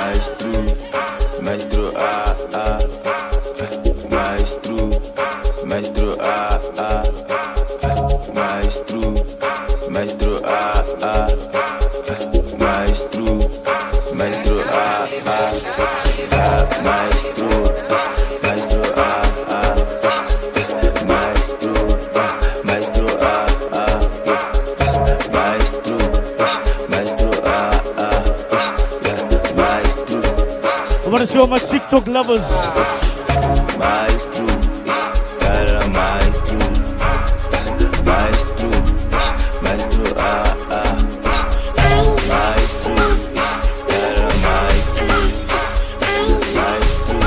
Maestro, maestro, I want to show my TikTok lovers. Maestro, cara maestro, maestro, maestro, maestro, cara maestro, maestro,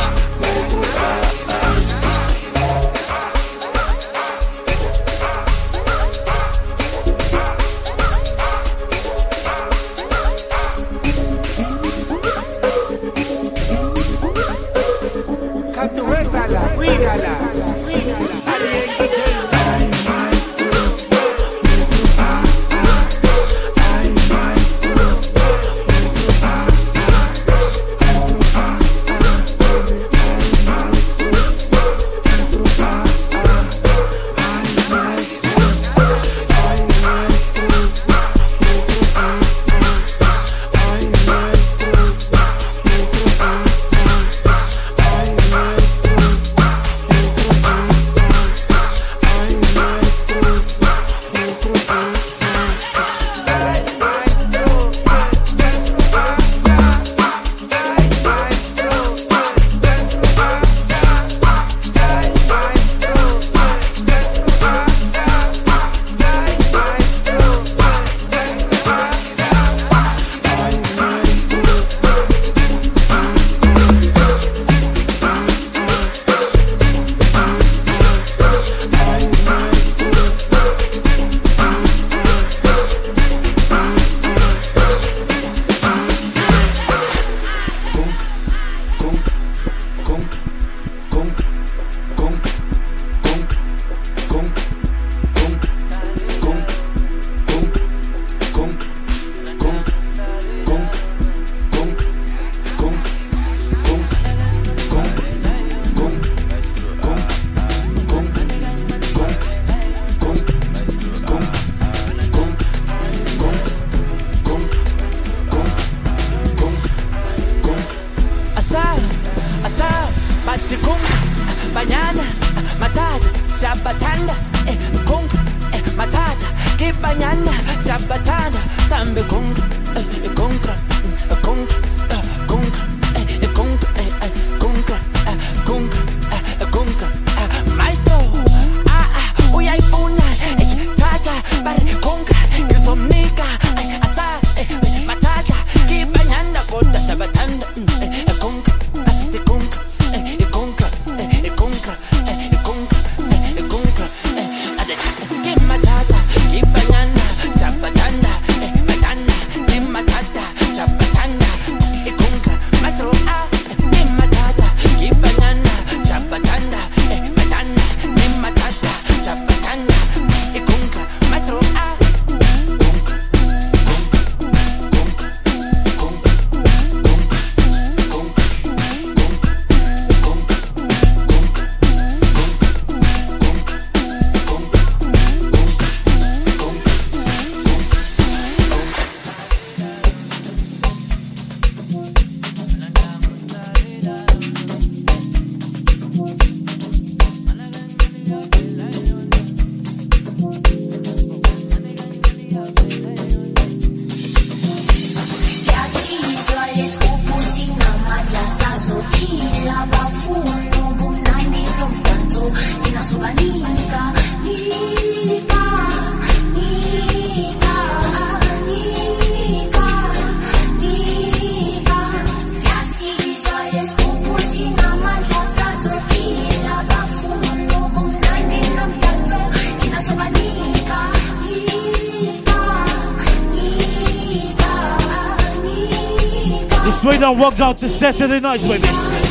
Straight down, walk down to Saturday nights, baby.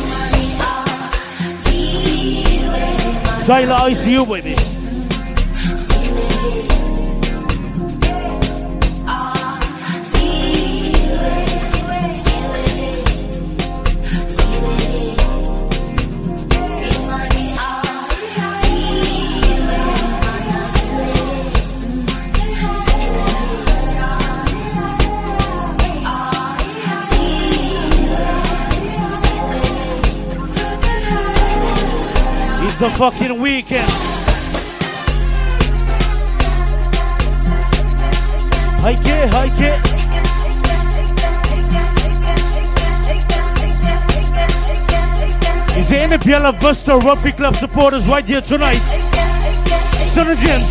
Tyler ICU, baby. the fucking weekend. Hike it, hike it. Is there any Biella Buster Rugby Club supporters right here tonight? Son of James.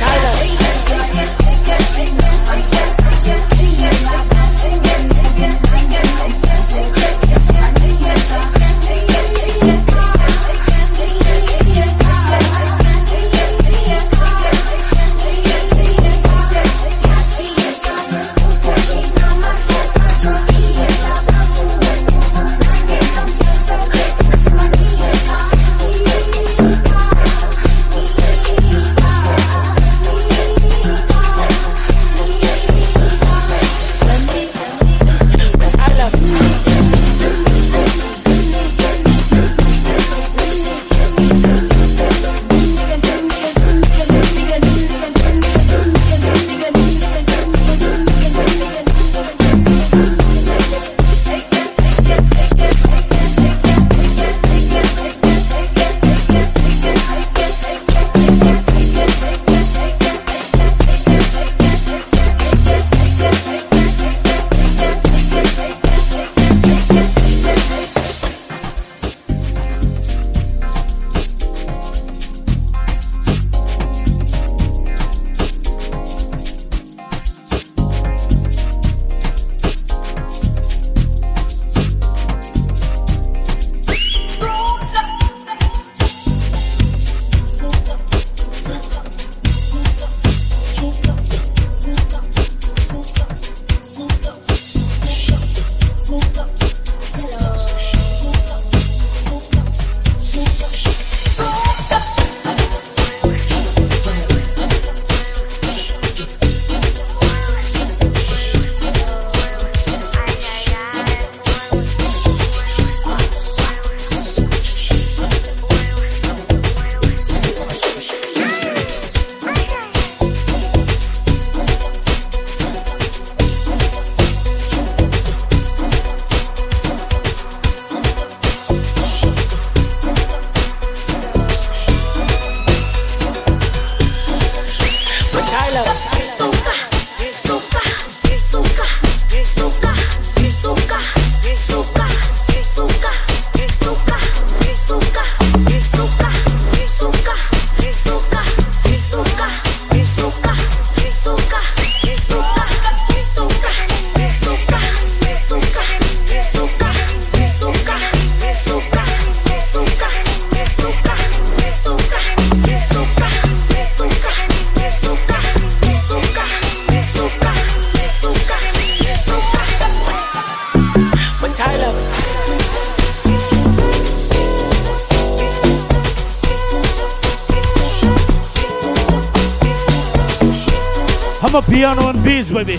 I'm a piano and beats, baby.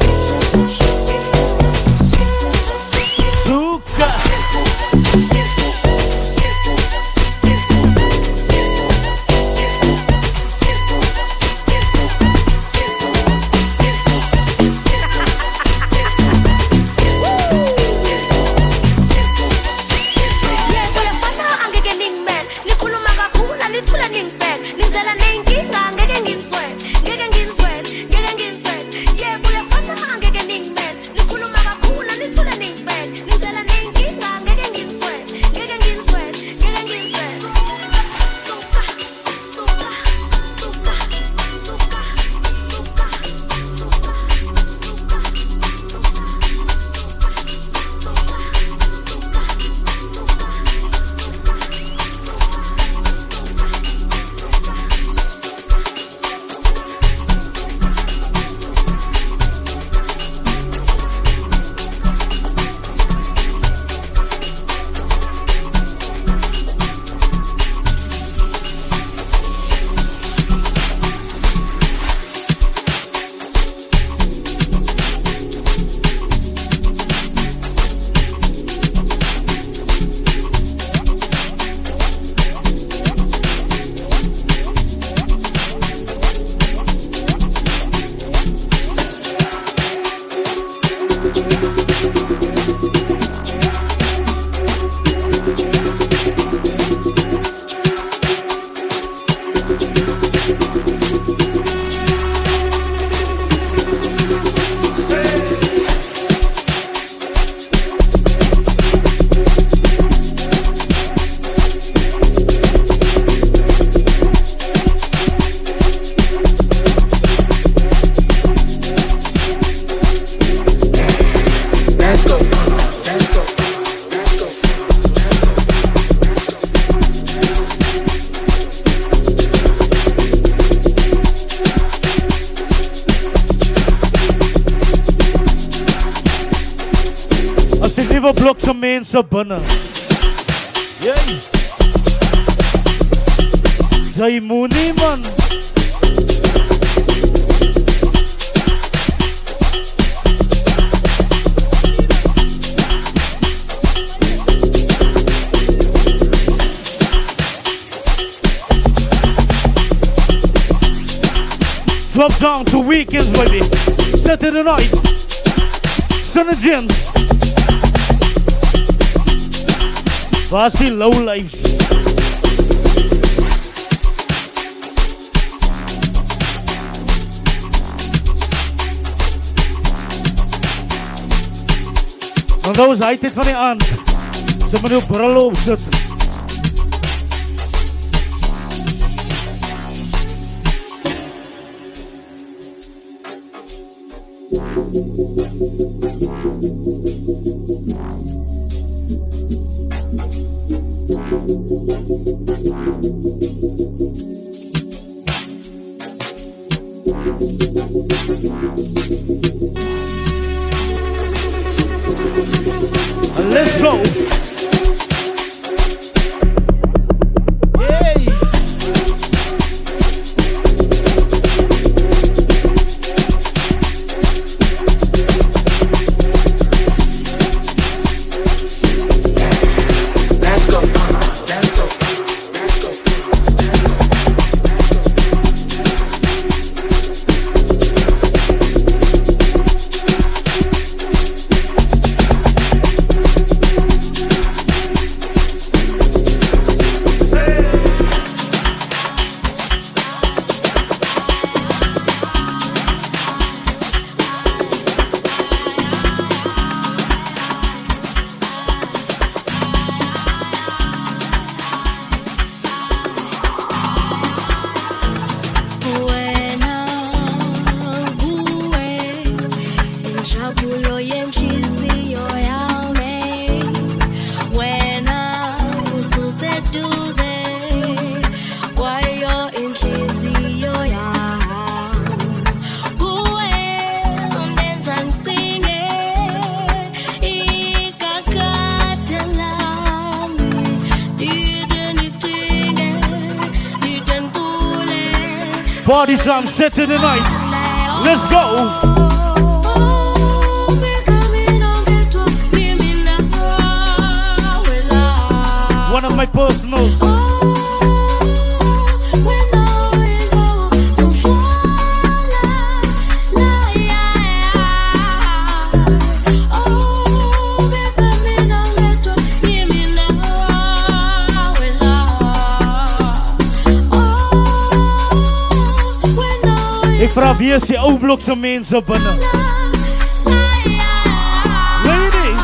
Suka. Yeah, As ek nuwe blok se mense binne. Sy moenie man. Drop down to weekends, baby. Saturday night. Sunny Gems. Vasi low lives. Want dat was hij tijd van die aan. Ze moeten op brullen opzetten. Let's go. Hey. Let's go. Let's go. Let's go. Party time Saturday night. Let's go. One of my personals. Ik vraag wie is die ou blokse mense binne. Ladies.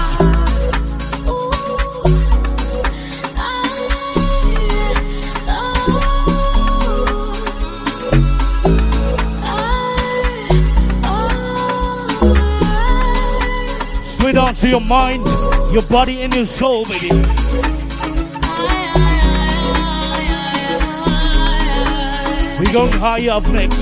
Sweet on to your mind, your body and your soul, baby. We going higher up next.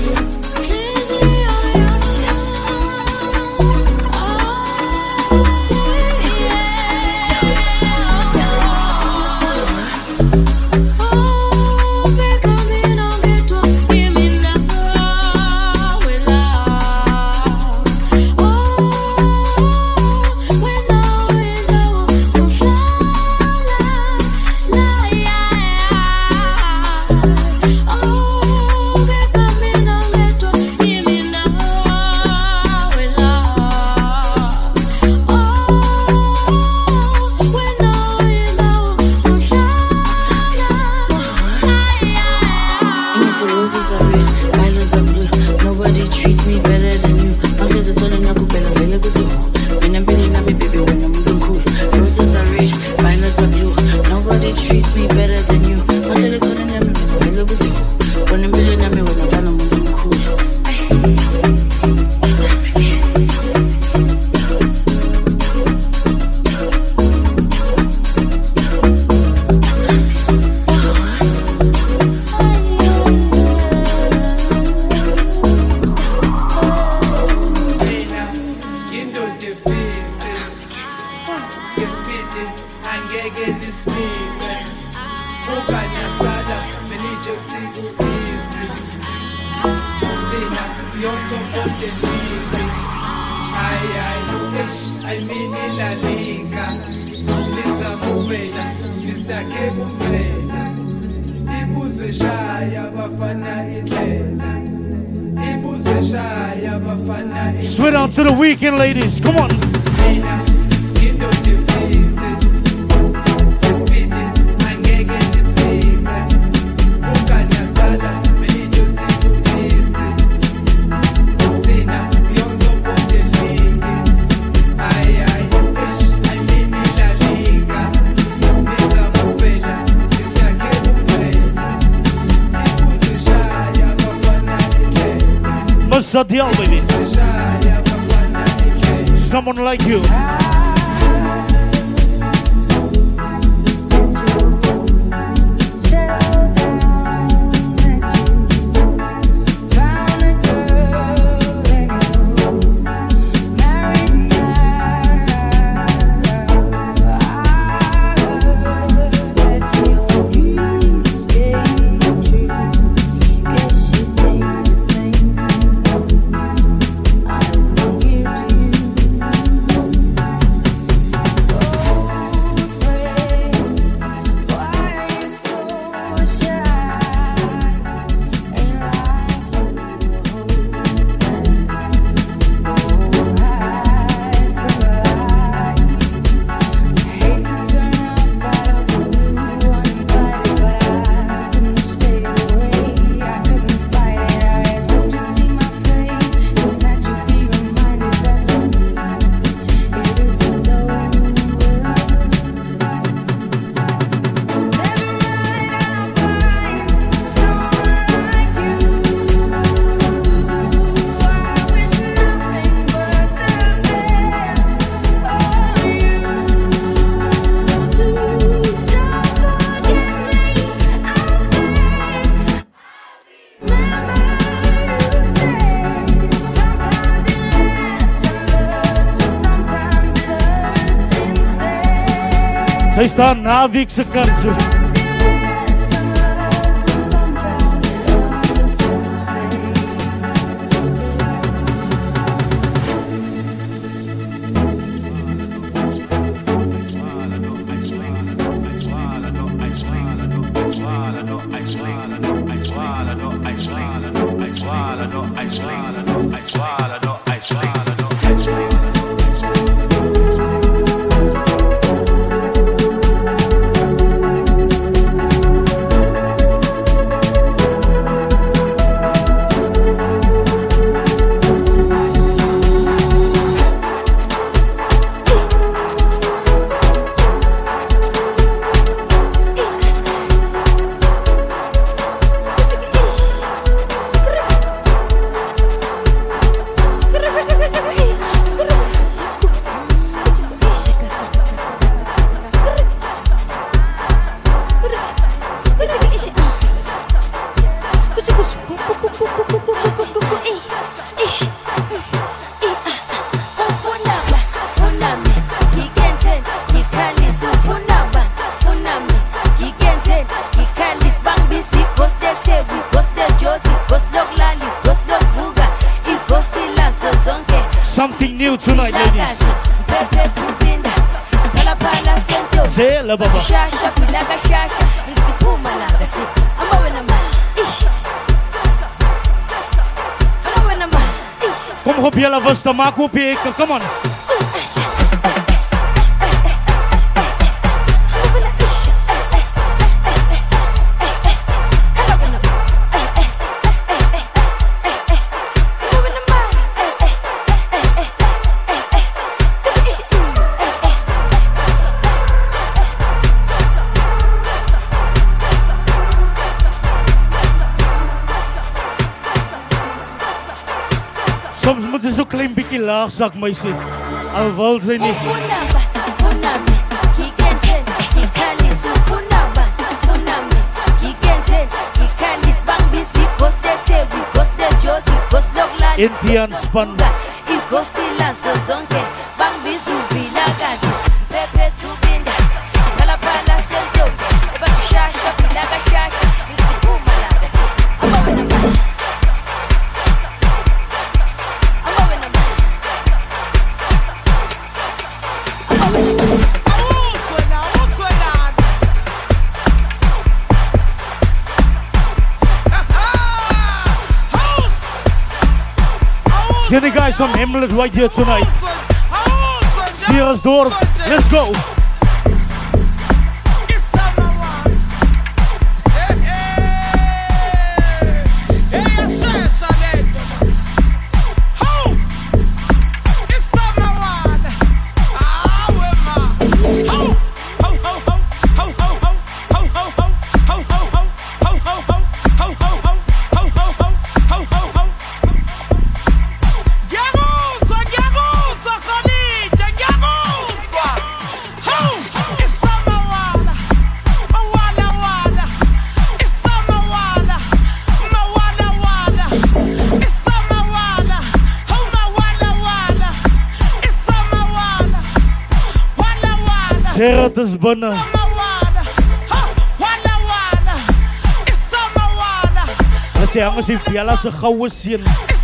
speed angeke nisifike ukanyasala benije uthi easy thina beyond top of the league I mean La Liga nizamuvela nistake kumvela ibuzwe shaya bafana indlela ibuzwe shaya bafana indlela. Sweat out to the weekend, ladies. Come on. Mina ngindo defeated speed angeke nisifike ukanyasala benije uthi easy thina beyond top of the league I mean La Liga nizamuvela nistake kumvela ibuzwe shaya bafana indlela Must deal with it. ibuzwe shaya bafana indlela. Someone like you. Zij staan na Wiekse kansen. Something new tonight, ladies. Say, la baba. Kom op, jelle vasta, maak op je eken, come on. Soms moet je zo'n klein beetje laag zak, meisje. Al wil ze niet. Indian span. Pepe to binda. See the guys from Hamlet right here tonight. Siersdorf, let's go. Gerard is binnen. Hulle sê hang as die Bella se goue seun.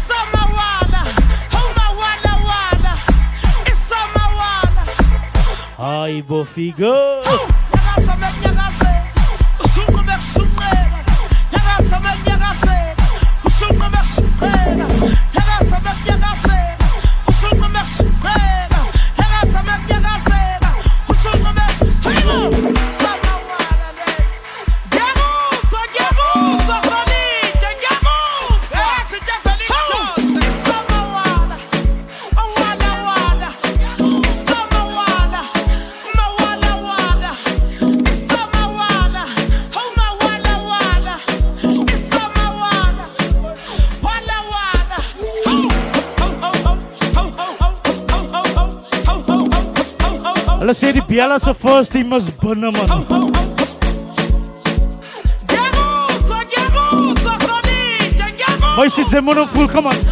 Hi Bofigo. Hulle sê die Bella se first team is binne man. Meisies, sy moet hom voel, come on.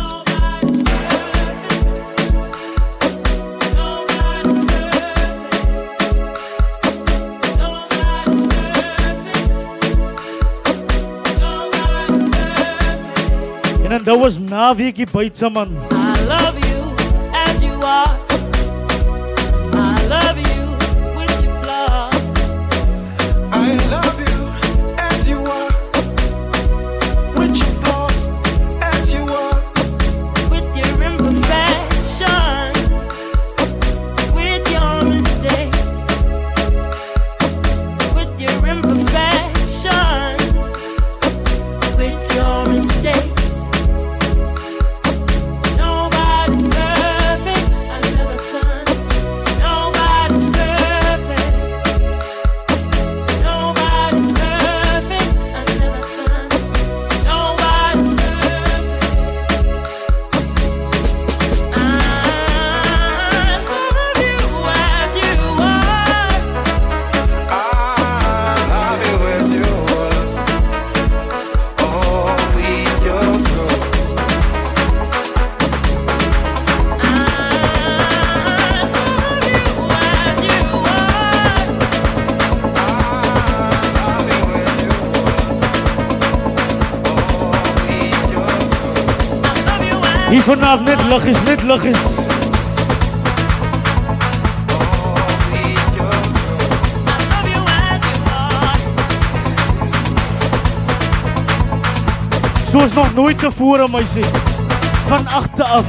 En dan dat was naweekie buite man. I love you as you are. I love you with your flaws. I love you as you are, with your flaws, as you are, With your imperfections, with your mistakes, with your imperfections, with your mistakes. Nobody's perfect under the sun. Nobody's perfect. Nobody's perfect under the sun. Nobody's perfect. I love you as you are. I love you as you are, oh, with your flaws. Hier vanaf net liggies, net liggies. Soos nog nooit tevore meisie. Van agter af.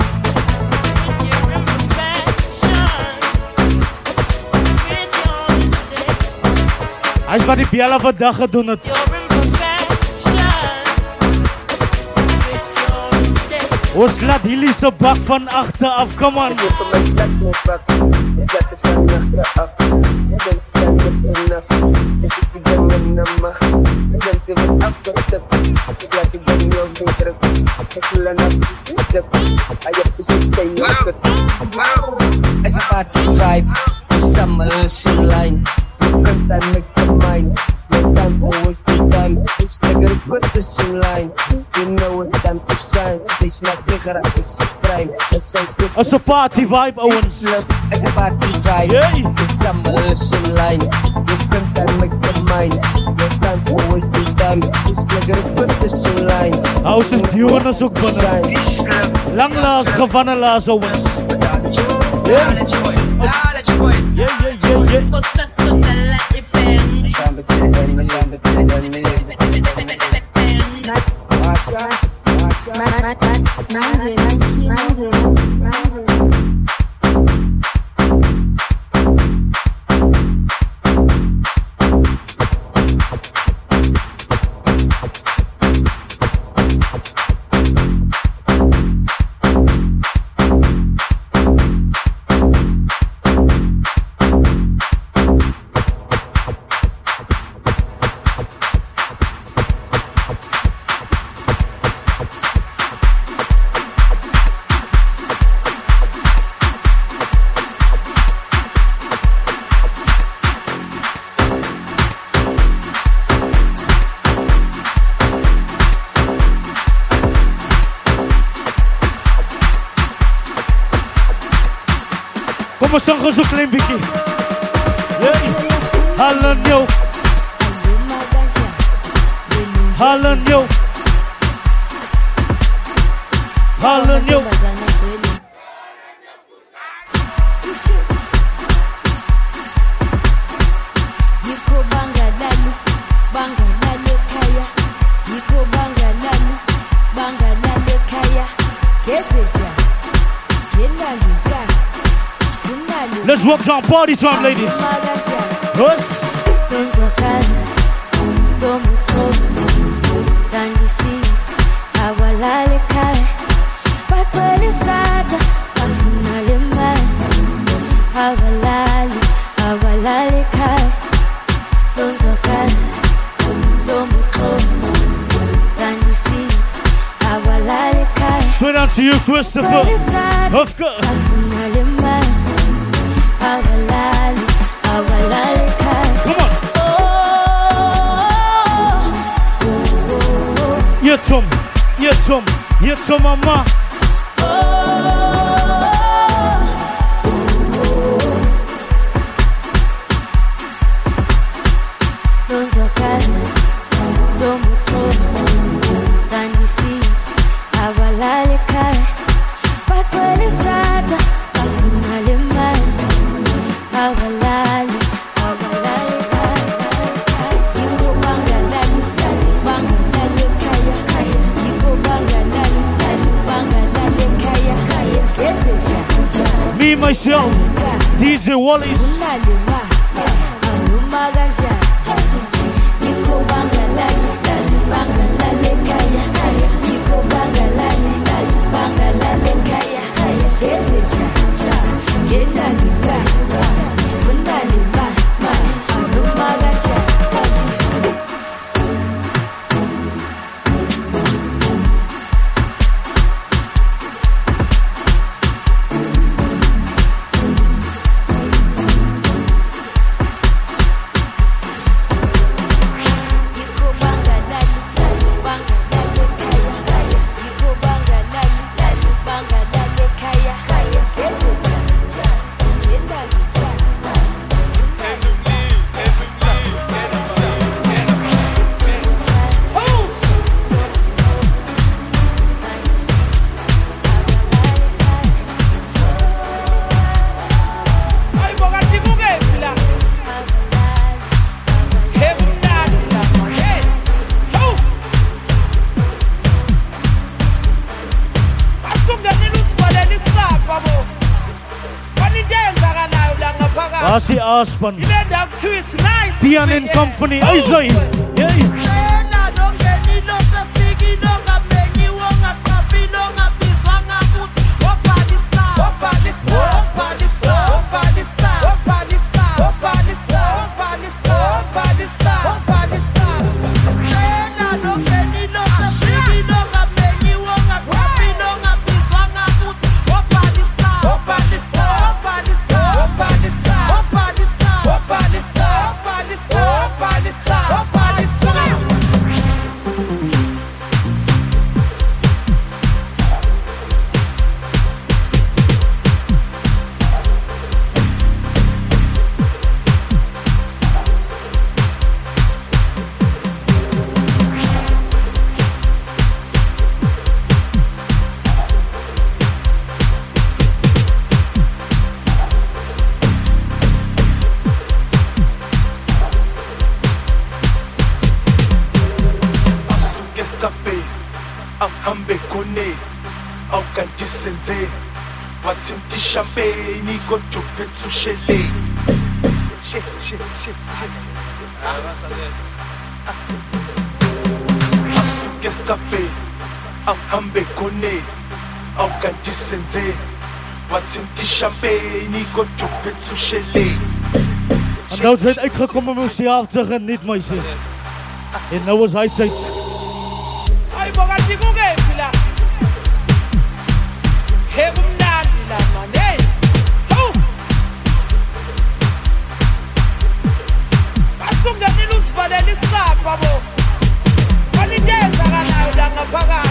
Hy is wat die Bella vandag gedoen het. Ons laat Hilly se bak van agter af, come on. As if my snap me back, it's like the fan achteraf. En dan zijn we vanaf, ze zit die gangen naar mag. En dan zijn we afgetuk, ik laat die gang jou geen druk. Ze voelen af, ze zit hij heb dus niet zijn masker. As a party vibe, the summer sunline. You can't make the mind. No time for wasting time. It's like a position line. You know it's time to shine. Say smack nigger, it's a crime. The sun's good. As a party vibe, Owens. As a party vibe, Yay. the summer sunline. You can't make the mind. No time for wasting time. It's like a position line. House is duwen as ook binnen. Lang laas, gevanne laas, Owens. Yeah. Nine, maar zang zo'n klein beetje. Hallo yo. Hallo yo. Hallo yo. Let's walk down party time, ladies. Yes. Straight on to you, Christopher. Of course. Come on. You tom, mama. Me, myself, DJ Wallis. Asi Aspan, Tian and Company, Isai. Champagne, go to Petsushele. Shit. Asugestape, Ambe Kone, Aukanti Senze. What's in the champagne, go to Petsushele. En nou is het uitgekomen, moest hij af te genieten, meisje. En nou was hij tijd. Ay, bogati kuge fila. Hebum na dila mane. Ho. Asum da nilus vale ni sa babo. Wali de zara na udanga paga.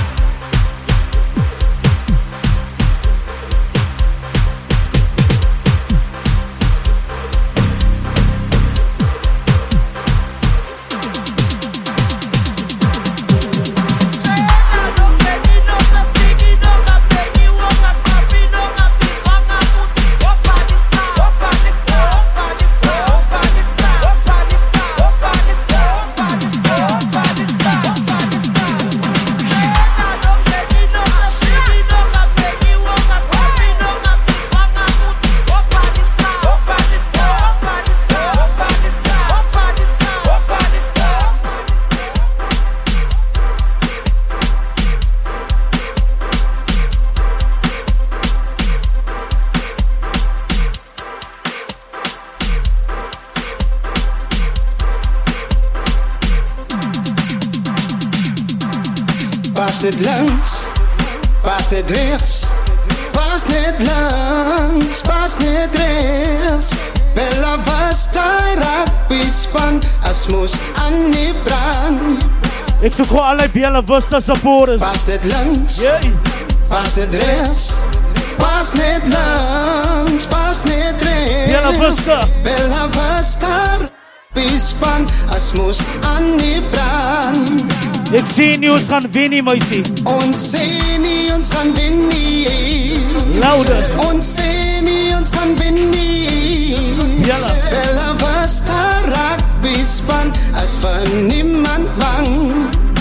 Pas net links, pas net rechts. Pas net links, pas net rechts. Bella Vista rugby span, as moes aan die brand. Ik zoek gewoon allerlei Bella Vista supporters. Pas net links, pas net rechts. Pas net links, pas net rechts. Bella Vista. Bella Vista rugby span, as moes aan die brand. Ik zie nie ons gaan wen nie, meisie. Ons sê nie ons gaan wen nie. Louder. Ons sê nie ons gaan wen nie. Bella. Bella Vista rugby span, as van niemand bang.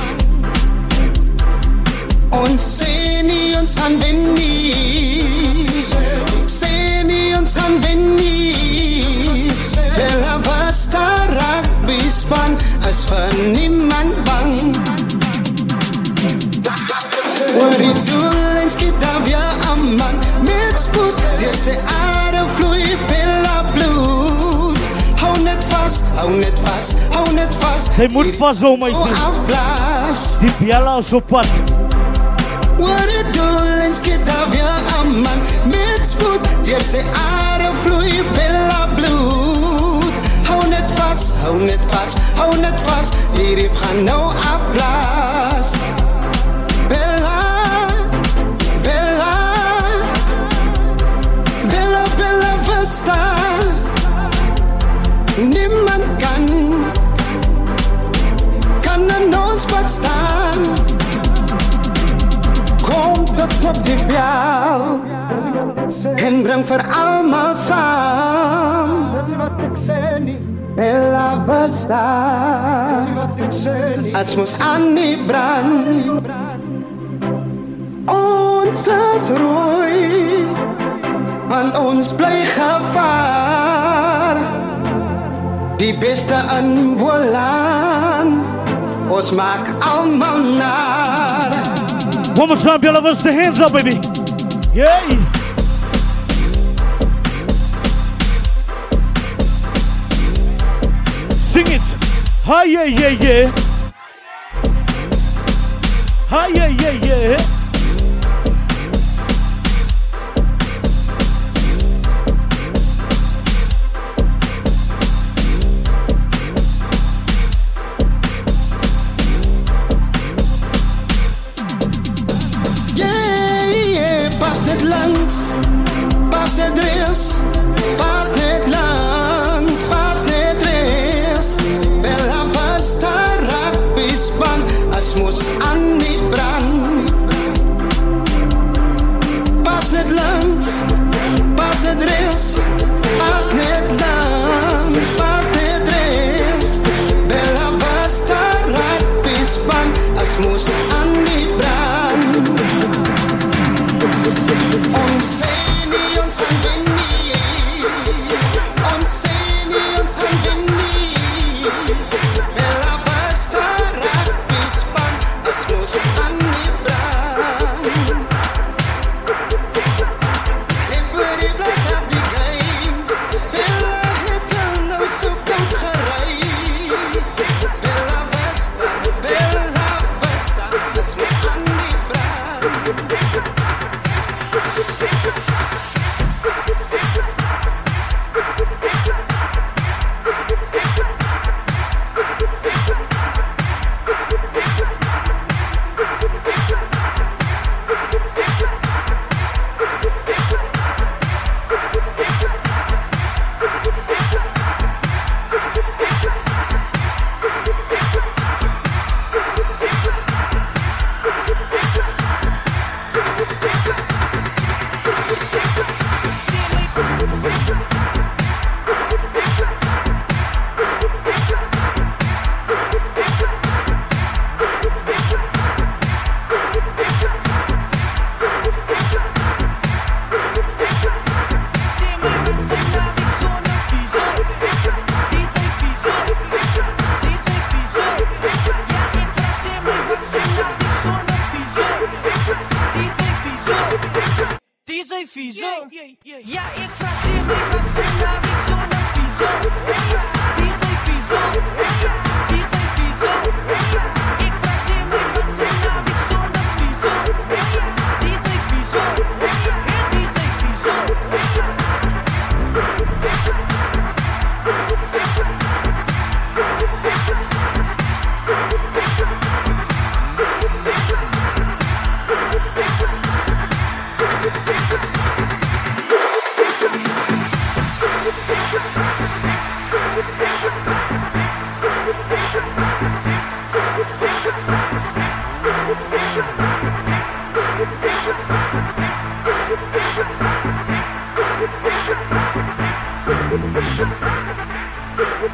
Ons sê nie ons gaan wen nie. Sê nie ons gaan wen nie. Bella Vista rugby span, as van niemand bang. Oor die doel en skiet dan weer aan man. Met spoed, deur sy aarde vloei Bella bloed. Hou net vas, hou net vas, hou net vas. Sy moet vashou, meisie. Afblaas. Die Bella is op pad. Oor die doel en skiet dan weer aan man. Met spoed, deur sy aarde vloei Bella bloed. Hou net vas, hou net vas, hou net vas. Hierdie gaan nou afblaas. Bella, Bella, Bella, Bella Vista. Niemand kan aan ons pad staan. Kom tot op die bel en bring vir almal saam. Bella Vista, as moes aan die brand. Ons is rooi, want ons bly gevaar. Die beste in Boland, ons maak almal naar. One more time, Bella Vista, hands up, baby. Yay! Sing it. Hi, yeah, yeah, yeah. Hi, yeah, yeah, yeah. Pas net langs, pas net rechts. Pas net langs, pas net rechts. Bella Vista rugby span, as moes aan die brand. Pas net langs, pas net rechts. Pas net langs, pas net rechts. Bella Vista rugby span, as moes aan die brand. Ons sê nie ons gaan wen nie. Ons sê nie ons gaan wen nie. Bella Vista rugby span, as moes aan die brand. Geef vir die blas op die game. Bella het al nou so koud gery. Bella Vista, as moes aan die brand. Ja, ik passeer me wat ze laat ik zonder viso. DJ Viso, DJ Viso. Ik passeer me wat ze laat ik zonder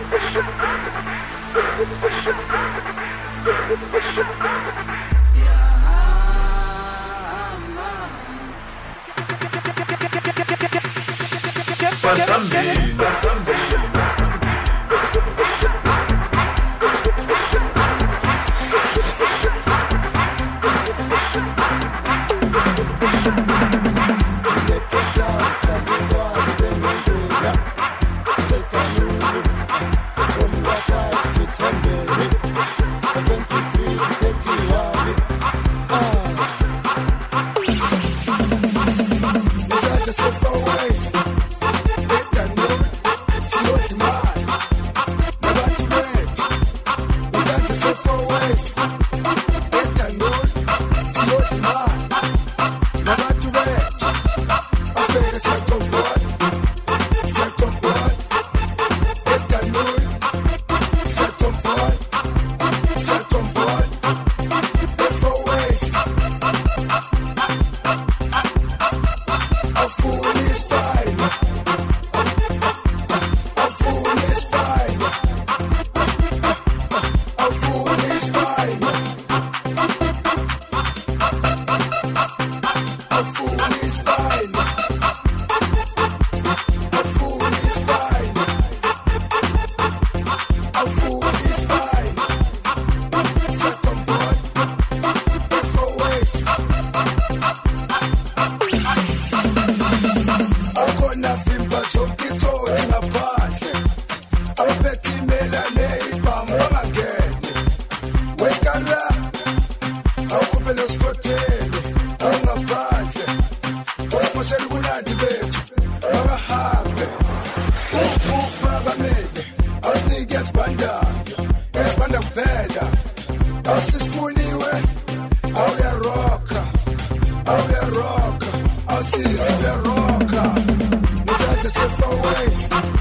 I'll see you rocker. No time to slip away.